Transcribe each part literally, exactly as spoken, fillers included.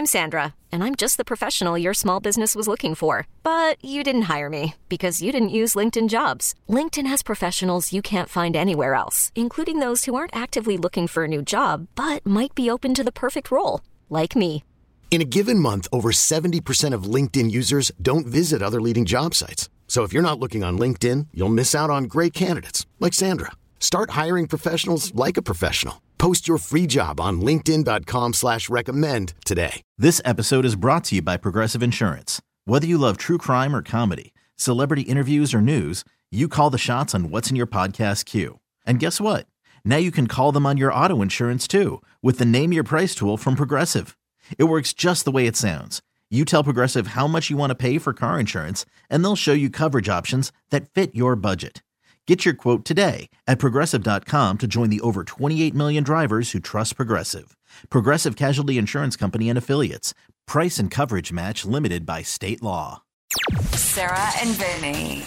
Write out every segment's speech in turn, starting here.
I'm Sandra, and I'm just the professional your small business was looking for. But you didn't hire me because you didn't use LinkedIn Jobs. LinkedIn has professionals you can't find anywhere else, including those who aren't actively looking for a new job, but might be open to the perfect role, like me. In a given month, over seventy percent of LinkedIn users don't visit other leading job sites. So if you're not looking on LinkedIn, you'll miss out on great candidates like Sandra. Start hiring professionals like a professional. Post your free job on linkedin.com slash recommend today. This episode is brought to you by Progressive Insurance. Whether you love true crime or comedy, celebrity interviews or news, you call the shots on what's in your podcast queue. And guess what? Now you can call them on your auto insurance too with the Name Your Price tool from Progressive. It works just the way it sounds. You tell Progressive how much you want to pay for car insurance, and they'll show you coverage options that fit your budget. Get your quote today at Progressive dot com to join the over twenty-eight million drivers who trust Progressive. Progressive Casualty Insurance Company and Affiliates. Price and coverage match limited by state law. Sarah and Vinny.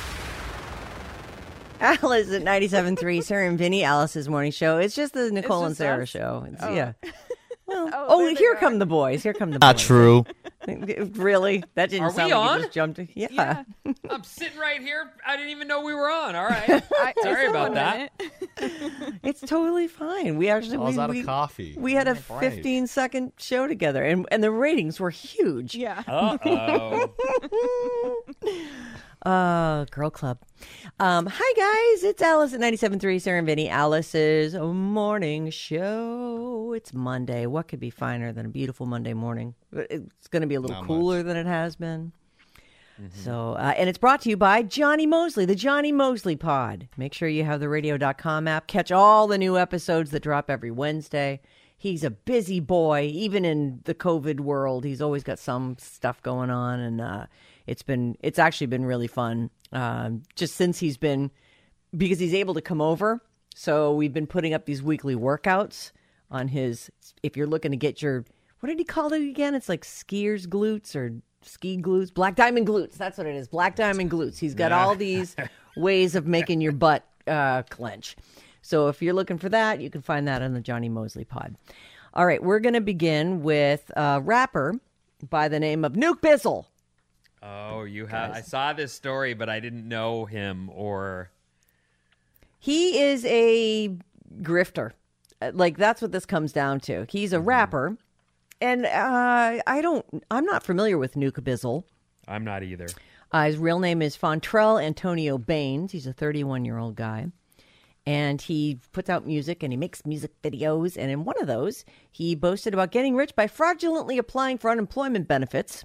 Alice at ninety-seven point three, Sarah and Vinny, Alice's morning show. It's just the Nicole and Sarah us? show. It's, Oh. Yeah. Well, Oh, oh, there they here are. come the boys. Here come the Not boys. true. Really? That didn't Are sound we like on? you just jumped. Yeah. Yeah. I'm sitting right here. I didn't even know we were on. All right. I, Sorry I about saw that. it. It's totally fine. We actually I was we, out we, of coffee. we had a Right. fifteen second show together, and, and the ratings were huge. Yeah. Uh-oh. Uh, Girl Club. Um, hi, guys. It's Alice at ninety-seven point three, Sarah and Vinny, Alice's morning show. It's Monday. What could be finer than a beautiful Monday morning? It's going to be a little Not cooler much. than it has been. So, uh, and it's brought to you by Johnny Mosley, the Johnny Mosley Pod. Make sure you have the radio dot com app. Catch all the new episodes that drop every Wednesday. He's a busy boy, even in the COVID world. He's always got some stuff going on, and uh, it's been it's actually been really fun. Um, just since he's been because he's able to come over. So we've been putting up these weekly workouts on his. If you're looking to get your what did he call it again? It's like skier's glutes or ski glutes, black diamond glutes. That's what it is. Black diamond glutes. He's got all these ways of making your butt uh, clench. So if you're looking for that, you can find that on the Johnny Mosley Pod. All right, we're going to begin with a rapper by the name of Nuke Bizzle. Oh, you have. I saw this story, but I didn't know him or. He is a grifter. Uh, Like, that's what this comes down to. He's a rapper. And uh, I don't, I'm not familiar with Nuke Bizzle. I'm not either. Uh, his real name is Fontrell Antonio Baines. He's a thirty-one-year-old guy. And he puts out music and he makes music videos. And in one of those, he boasted about getting rich by fraudulently applying for unemployment benefits.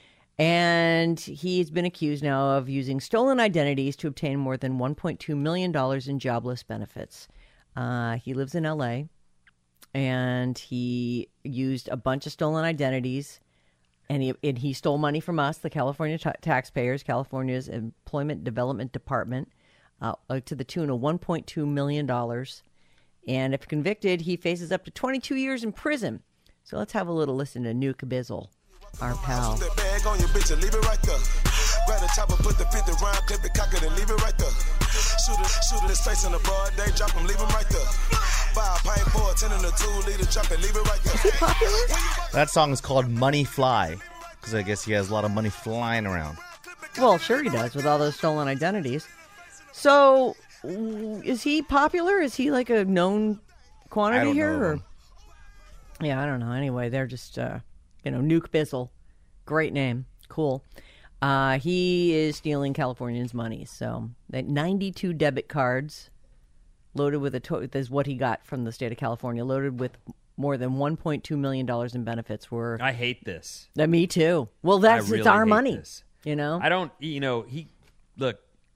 And he's been accused now of using stolen identities to obtain more than one point two million dollars in jobless benefits. Uh, he lives in L A, and he used a bunch of stolen identities. And he, and he stole money from us, the California ta- taxpayers, California's Employment Development Department, uh, uh, to the tune of one point two million dollars. And if convicted, he faces up to twenty-two years in prison. So let's have a little listen to Nuke Bizzle, our pal. That bag on your bitch and leave it right there. Grab the chopper, put the fifty round, clip it, cock it, and leave it right there. Shoot it, shoot it, his face in the broad day, drop him, leave him right there. Buy a pint for a ten and a two liter, drop it, leave it right there. That song is called Money Fly because I guess he has a lot of money flying around. Well, sure he does with all those stolen identities. So, w- is he popular? Is he like a known quantity I don't here? know Or? him. Yeah, I don't know. Anyway, they're just, uh, you know, Nuke Bizzle. Great name. Cool. Uh, he is stealing Californians' money. So, that ninety-two debit cards loaded with a, to- is what he got from the state of California, loaded with more than one point two million dollars in benefits were. I hate this. Uh, me too. Well, that's I really it's our hate money. this. You know? I don't. You know, he look.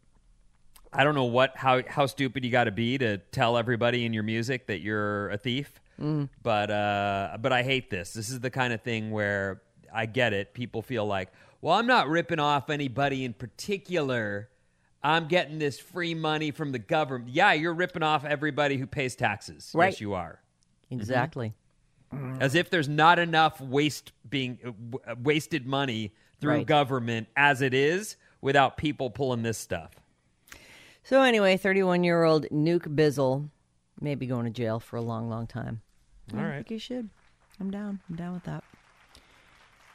I don't know what how how stupid you got to be to tell everybody in your music that you're a thief. Mm. But uh, but I hate this. This is the kind of thing where I get it. People feel like, well, I'm not ripping off anybody in particular. I'm getting this free money from the government. Yeah, you're ripping off everybody who pays taxes. Right. Yes, you are. Exactly. As if there's not enough waste being uh, w- uh, wasted money through Right. government as it is without people pulling this stuff. So anyway, thirty-one-year-old Nuke Bizzle may be going to jail for a long, long time. All I right. think you should. I'm down. I'm down with that.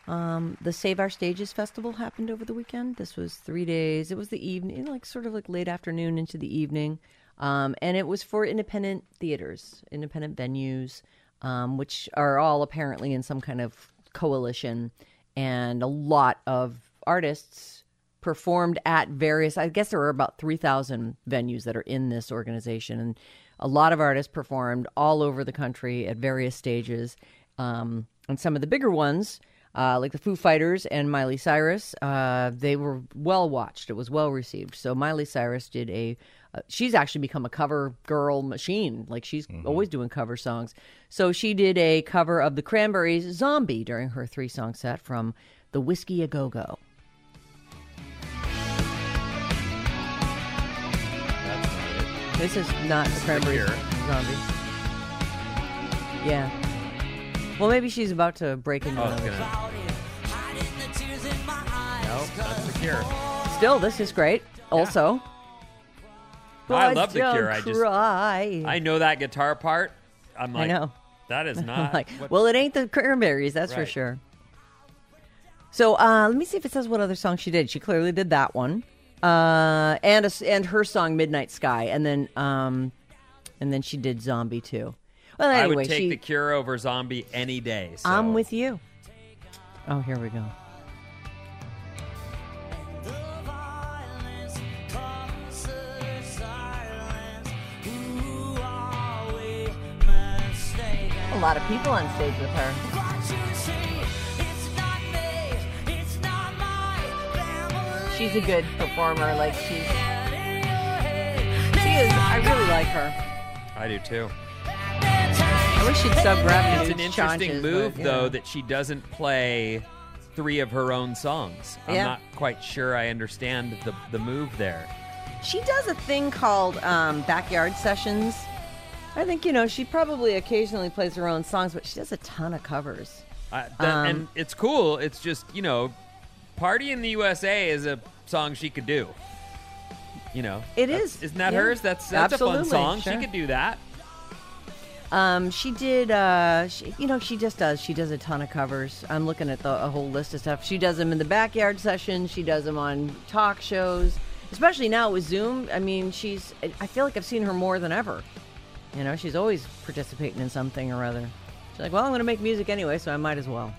Um, the Save Our Stages Festival happened over the weekend. This was three days. It was the evening, like sort of like late afternoon into the evening. Um, and it was for independent theaters, independent venues, um, which are all apparently in some kind of coalition. And a lot of artists performed at various, I guess there were about three thousand venues that are in this organization. And a lot of artists performed all over the country at various stages. Um, and some of the bigger ones, uh, like the Foo Fighters and Miley Cyrus, uh, they were well watched. It was well received. So Miley Cyrus did a, uh, she's actually become a cover girl machine. Like she's mm-hmm. always doing cover songs. So she did a cover of the Cranberries' Zombie during her three-song set from the Whiskey A Go-Go. This is not the Cranberries' Zombie. Yeah. Well, maybe she's about to break into oh, another gonna... song. No, that's The Cure. Still, this is great. Yeah. Also. I love The Cure. I just, cry. I know that guitar part. I'm like, I know. That is not. like, well, it ain't the Cranberries, that's right. for sure. So uh, let me see if it says what other song she did. She clearly did that one. Uh, and a, and her song Midnight Sky, and then um, and then she did Zombie too. Well, anyway, I would take she, The Cure over Zombie any day. So. I'm with you. Oh, here we go. A lot of people on stage with her. She's a good performer. Like she's, she is. I really like her. I do too. I wish she'd stop grabbing. It's an interesting chances, move, but, yeah. though, that she doesn't play three of her own songs. I'm yeah. not quite sure I understand the the move there. She does a thing called um, backyard sessions. I think you know she probably occasionally plays her own songs, but she does a ton of covers. Uh, that, um, and it's cool. It's just you know. Party in the U S A is a song she could do. You know. It is. Isn't that yeah. hers? That's that's Absolutely. a fun song. Sure. She could do that. Um, she did, uh, she, you know, she just does. She does a ton of covers. I'm looking at the, a whole list of stuff. She does them in the backyard sessions. She does them on talk shows, especially now with Zoom. I mean, she's, I feel like I've seen her more than ever. You know, she's always participating in something or other. She's like, well, I'm going to make music anyway, so I might as well.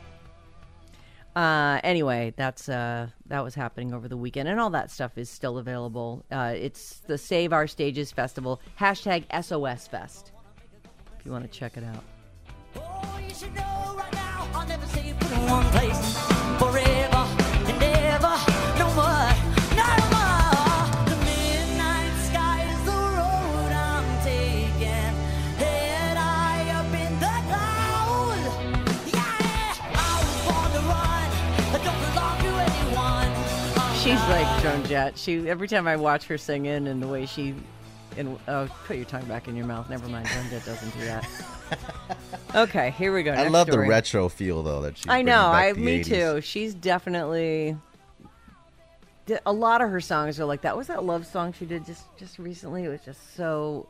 Uh, anyway, that's uh, that was happening over the weekend, and all that stuff is still available. Uh, it's the Save Our Stages Festival, hashtag S O S Fest, if you want to check it out. Oh, you should know right now, I'll never say you put in one place forever and ever, no more, no more. The midnight sky is the road I'm taking, head high up in the clouds. Yeah, I was born to run, I don't belong to anyone. She's like Joan Jett. She every time I watch her singing and the way she, and oh, put your tongue back in your mouth. Never mind, Joan Jett doesn't do that. Okay, here we go. I Next love story. the retro feel though that she's I know. bringing back I the me eighties. too. She's definitely. A lot of her songs are like that. Was that love song she did just just recently? It was just so.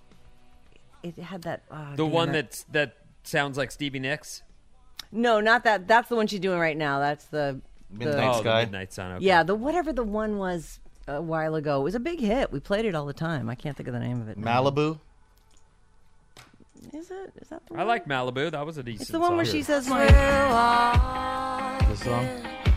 It had that. Oh, The damn one it. that's that sounds like Stevie Nicks. No, not that. That's the one she's doing right now. That's the. Midnight the, oh, Sky? the Midnight Sun. Okay. Yeah, the whatever the one was a while ago. It was a big hit. We played it all the time. I can't think of the name of it now. Malibu. Is it? Is that the I one? like Malibu. That was a decent. It's the one song. where she says my. This song.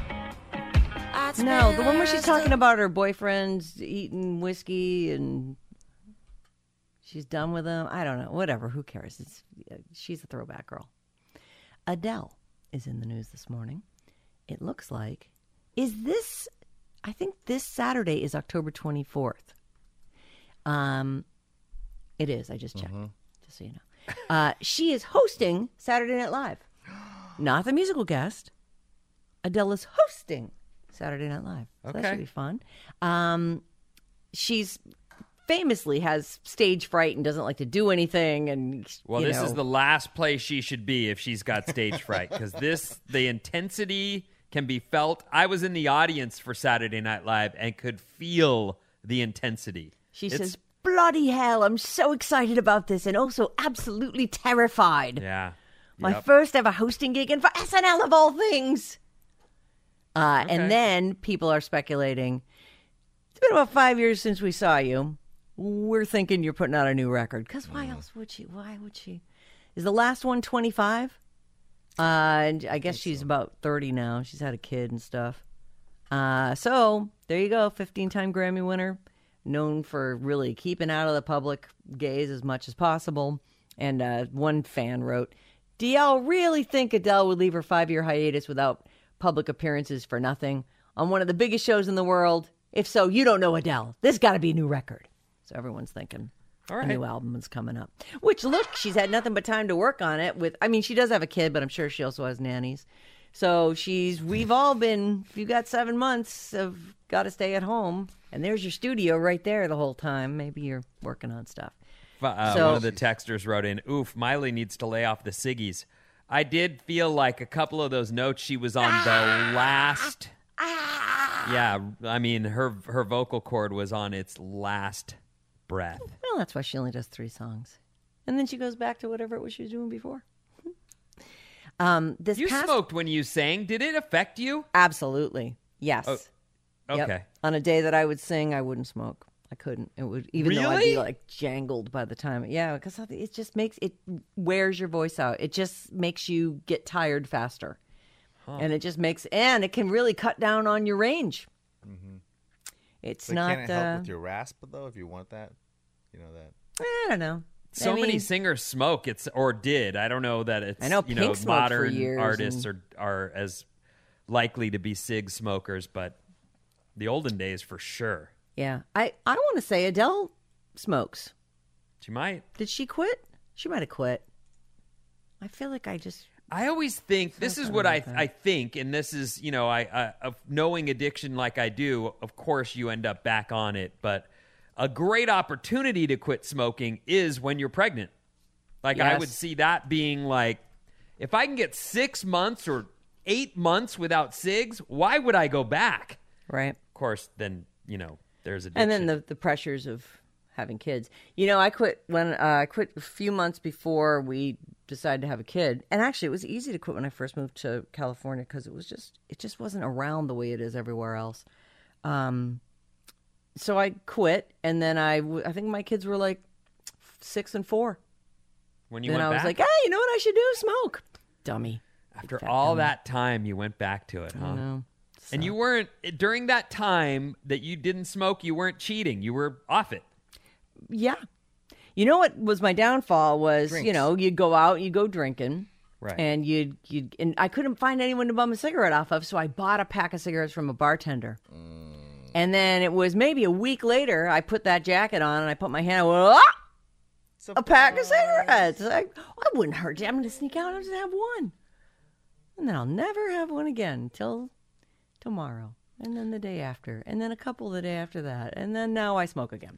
No, the one where she's talking about her boyfriend's eating whiskey and she's done with him. I don't know. Whatever. Who cares? It's she's a throwback girl. Adele is in the news this morning. It looks like. Is this? I think this Saturday is October twenty-fourth. Um, it is. I just checked. Mm-hmm. Just so you know, uh, she is hosting Saturday Night Live. Not the musical guest. Adele is hosting Saturday Night Live. So Okay. That should be fun. Um, she's famously has stage fright and doesn't like to do anything. And Well, you this know. is the last place she should be if she's got stage fright, because this, the intensity can be felt. I was in the audience for Saturday Night Live and could feel the intensity. She It's- says, bloody hell, I'm so excited about this and also absolutely terrified. Yeah. My Yep. first ever hosting gig and for S N L of all things. Uh, Okay. And then people are speculating, it's been about five years since we saw you. We're thinking you're putting out a new record. Because why else would she? Why would she? Is the last one twenty-five? Uh, and I guess she's about thirty now. She's had a kid and stuff. Uh, so there you go, fifteen-time Grammy winner, known for really keeping out of the public gaze as much as possible. And uh, one fan wrote, do y'all really think Adele would leave her five-year hiatus without public appearances for nothing on one of the biggest shows in the world? If so, you don't know Adele. This got to be a new record. So everyone's thinking All right. a new album is coming up. Which, look, she's had nothing but time to work on it. With, I mean, she does have a kid, but I'm sure she also has nannies. So she's, we've all been, if you got seven months of got to stay at home, and there's your studio right there the whole time. Maybe you're working on stuff. Uh, So- one of the texters wrote in, oof, Miley needs to lay off the ciggies. I did feel like a couple of those notes she was on the last. Yeah, I mean, her her vocal cord was on its last breath. Well, that's why she only does three songs. And then she goes back to whatever it was she was doing before. Um, this You past... smoked when you sang. Did it affect you? Absolutely. Yes. Oh, Yep. okay. On a day that I would sing, I wouldn't smoke. I couldn't. It would, even though I'd be Really? like jangled by the time. Yeah, because it just makes it wears your voice out. It just makes you get tired faster, and it just makes and it can really cut down on your range. Mm-hmm. It's But not. can it help uh, with your rasp though? If you want that, you know that. I don't know. So I many mean, singers smoke. It's or did. I don't know that it's. I know you Pink know smoked for modern years artists and- are are as likely to be cig smokers, but the olden days for sure. Yeah, I I want to say Adele smokes. She might. Did she quit? She might have quit. I feel like I just. I always think this is what I I think, and this is you know I, I of knowing addiction like I do. Of course, you end up back on it, but a great opportunity to quit smoking is when you're pregnant. Like I Yes. would see that being like, if I can get six months or eight months without cigs, why would I go back? Right. Of course, then you know there's addiction. And then the, the pressures of having kids. You know, I quit when uh, I quit a few months before we decided to have a kid. And actually, it was easy to quit when I first moved to California because it was just it just wasn't around the way it is everywhere else. Um, so I quit, and then I w- I think my kids were like six and four. when you then went I was back, like, hey, you know what I should do? Smoke, dummy. after fat all dummy. that time, you went back to it, huh? I know. And you weren't during that time that you didn't smoke. You weren't cheating. You were off it. Yeah. You know what was my downfall was, Drinks. you know, you'd go out, you'd go drinking. Right. And you'd, you'd, and I couldn't find anyone to bum a cigarette off of, so I bought a pack of cigarettes from a bartender. And then it was maybe a week later, I put that jacket on and I put my hand, ah, a pack of cigarettes. I, I wouldn't hurt you. I'm going to sneak out and just have one. And then I'll never have one again until tomorrow. And then the day after. And then a couple the day after that. And then now I smoke again.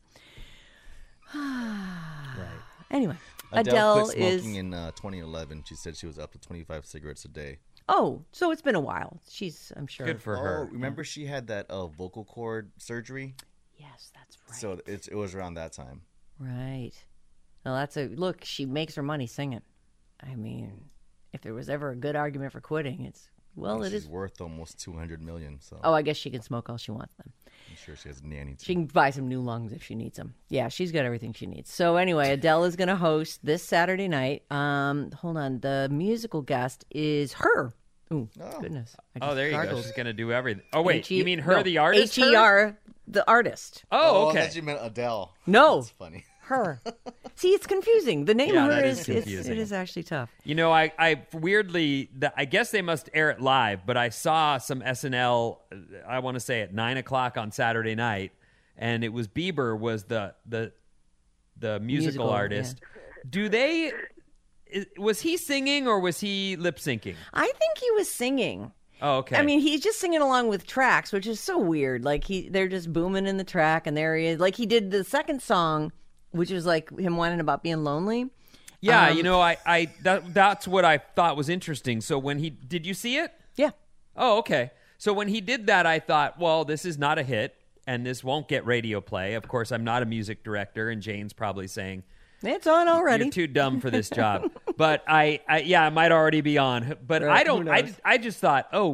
Right. Anyway, Adele, Adele, quit is. smoking in uh, twenty eleven. She said she was up to twenty-five cigarettes a day. Oh, so it's been a while. She's, I'm sure. Good for oh, her. remember she had that uh, vocal cord surgery? Yes, that's right. So it's, it was around that time. Right. Well, that's a look. She makes her money singing. I mean, if there was ever a good argument for quitting, it's well, And it she's is. worth almost two hundred million. So Oh, I guess she can smoke all she wants then. I'm sure she has a nanny too. She can buy some new lungs if she needs them. Yeah, she's got everything she needs. So anyway, Adele is going to host this Saturday night. Um, hold on, the musical guest is her. Ooh, goodness. I Oh, just there you go. gargled. She's going to do everything. Oh, wait. H E You mean her, no, the artist? H E R, the artist. Oh, I okay. thought you meant Adele. No. That's funny. Her. See, it's confusing. The name Yeah, her that is, is it's, confusing. it is actually tough. You know, I, I weirdly, the, I guess they must air it live, but I saw some S N L, uh, I want to say at nine o'clock on Saturday night, and it was Bieber was the the the musical, Musical, artist. Do they, i- was he singing or was he lip syncing? I think he was singing. Oh, okay. I mean, he's just singing along with tracks, which is so weird. Like he, they're just booming in the track, and there he is. Like he did the second song, which was like him whining about being lonely. yeah, um, you know, I, I that that's what I thought was interesting. So when he, did you see it? Yeah, Oh, okay. So when he did that, I thought, well, this is not a hit, and this won't get radio play. Of course, I'm not a music director, and Jane's probably saying, it's on already. you're too dumb for this job. But I, I, yeah, it might already be on. But Right, I don't. who I, knows? just- I just thought, oh,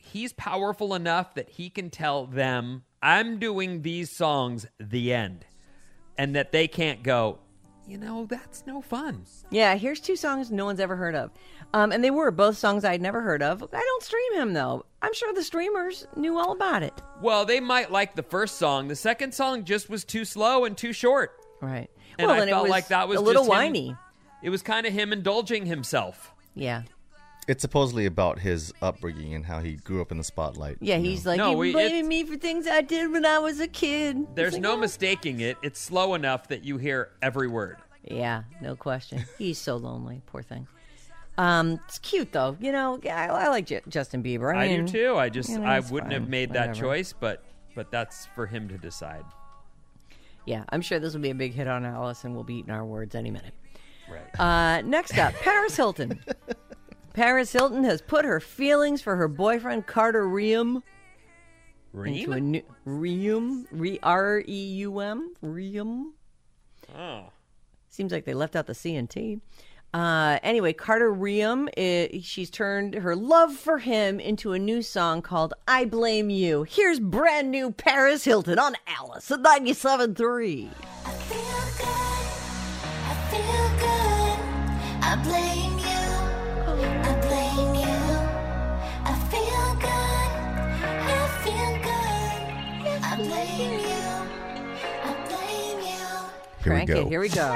he's powerful enough that he can tell them, I'm doing these songs, the end. And that they can't go, you know, that's no fun. Yeah, here's two songs no one's ever heard of. Um, and they were both songs I'd never heard of. I don't stream him, though. I'm sure the streamers knew all about it. Well, they might like the first song. The second song just was too slow and too short. Right. And well, I and felt it was like that was a little just him- whiny. It was kind of him indulging himself. Yeah. It's supposedly about his upbringing and how he grew up in the spotlight. Yeah, you he's know? like, No, you're we- blaming it's- me for things I did when I was a kid. There's It's like, no oh. mistaking it. It's slow enough that you hear every word. Yeah, no question. He's so lonely, poor thing. Um, it's cute though, you know. I, I like J- Justin Bieber. I, I mean, do too. I just you know, I it's wouldn't fine. have made that Whatever. choice, but but that's for him to decide. Yeah, I'm sure this will be a big hit on Alice, and we'll be eating our words any minute. Right. Uh, next up, Paris Hilton. Paris Hilton has put her feelings for her boyfriend Carter Reum into a Reem? new Reum, Re R E U M, Reum. Oh. Seems like they left out the C and T. Uh, anyway, Carter Reum, uh, she's turned her love for him into a new song called I Blame You. Here's brand new Paris Hilton on Alice at ninety-seven point three. I feel good. I feel good. I blame you. I blame you. I feel good. I feel good. I blame you. I blame you. Here we Crank go. it. Here we go.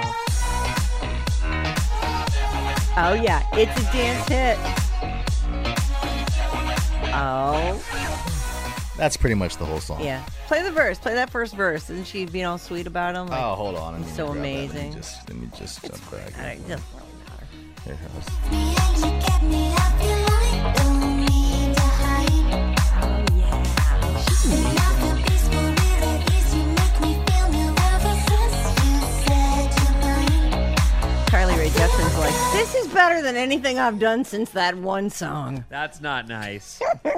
Oh, yeah. It's a dance hit. Oh. That's pretty much the whole song. Yeah. Play the verse. Play that first verse. Isn't she being all sweet about him? Like, Oh, hold on. I He's need so to grab that. Let me amazing. just, let me just jump back. all right, it doesn't really matter. Here it goes. Me and you get me, I feel like don't need to hide. Oh, yeah. And after peaceful with at least you make me feel new ever since you said you're mine. Carly Rae Jepsen's like, this is better than anything I've done since that one song. That's not nice.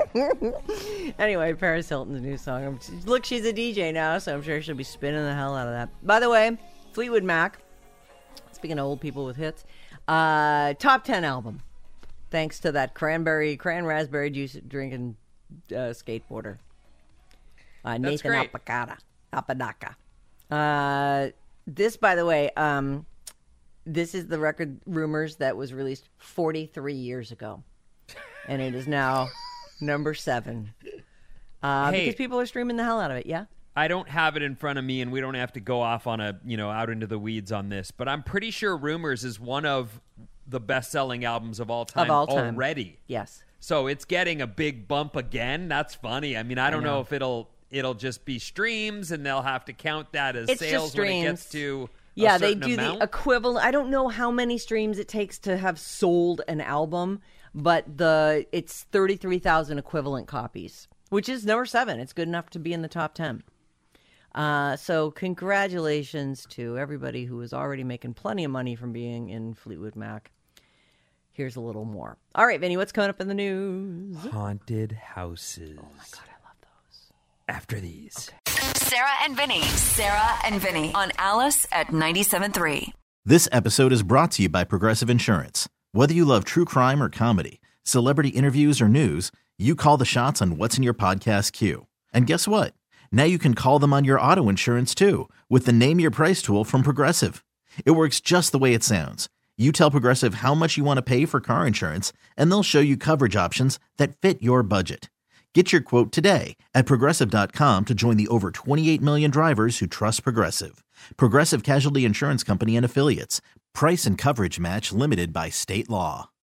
Anyway, Paris Hilton's new song. I'm- Look, she's a D J now, so I'm sure she'll be spinning the hell out of that. By the way, Fleetwood Mac, speaking of old people with hits, uh, top ten album. Thanks to that cranberry, cran raspberry juice drinking uh, skateboarder. Uh, Nathan great. Apodaca. Apodaca. Uh, this, by the way, um, this is the record Rumors that was released forty-three years ago. And it is now number seven. Uh, Hey. because people are streaming the hell out of it, yeah? I don't have it in front of me, and we don't have to go off on a, you know, out into the weeds on this, but I'm pretty sure Rumors is one of the best-selling albums of all time, Of all time. already. Yes. So it's getting a big bump again. That's funny. I mean, I don't know. know. if it'll it'll just be streams, and they'll have to count that as It's sales just when it streams. gets to a Yeah, they certain do amount. the equivalent. I don't know how many streams it takes to have sold an album, but the it's thirty-three thousand equivalent copies, which is number seven. It's good enough to be in the top ten. Uh, so congratulations to everybody who is already making plenty of money from being in Fleetwood Mac. Here's a little more. All right, Vinny, what's coming up in the news? Haunted houses. Oh my god, I love those. After these. Sarah and Vinny. Sarah and Vinny on Alice at ninety-seven point three. This episode is brought to you by Progressive Insurance. Whether you love true crime or comedy, celebrity interviews or news, you call the shots on what's in your podcast queue. And guess what? Now you can call them on your auto insurance too with the Name Your Price tool from Progressive. It works just the way it sounds. You tell Progressive how much you want to pay for car insurance, and they'll show you coverage options that fit your budget. Get your quote today at Progressive dot com to join the over twenty-eight million drivers who trust Progressive. Progressive Casualty Insurance Company and Affiliates. Price and coverage match limited by state law.